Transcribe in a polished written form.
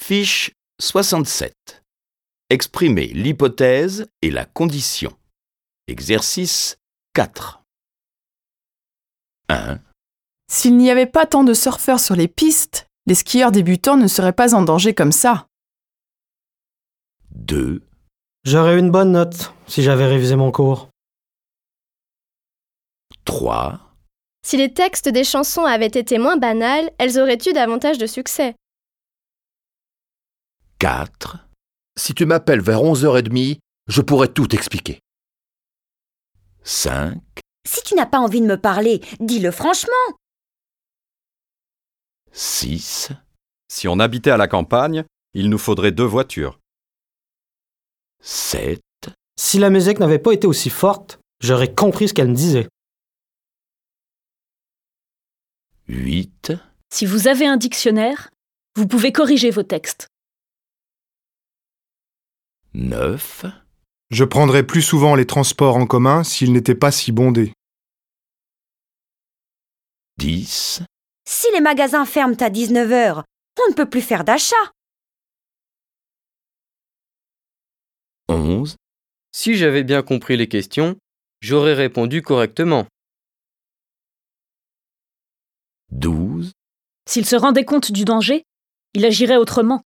Fiche 67. Exprimez l'hypothèse et la condition. Exercice 4. 1, S'il n'y avait pas tant de surfeurs sur les pistes, les skieurs débutants ne seraient pas en danger comme ça. 2, J'aurais eu une bonne note si j'avais révisé mon cours. 3, Si les textes des chansons avaient été moins banals, elles auraient eu davantage de succès. 4, Si tu m'appelles vers 11h30, je pourrai tout expliquer. 5, Si tu n'as pas envie de me parler, dis-le franchement. 6, Si on habitait à la campagne, il nous faudrait 2 voitures. 7, Si la musique n'avait pas été aussi forte, j'aurais compris ce qu'elle me disait. 8, Si vous avez un dictionnaire, vous pouvez corriger vos textes. 9, Je prendrais plus souvent les transports en commun s'ils n'étaient pas si bondés. 10, Si les magasins ferment à 19h, on ne peut plus faire d'achat. 11, Si j'avais bien compris les questions, j'aurais répondu correctement. 12, S'il se rendait compte du danger, il agirait autrement.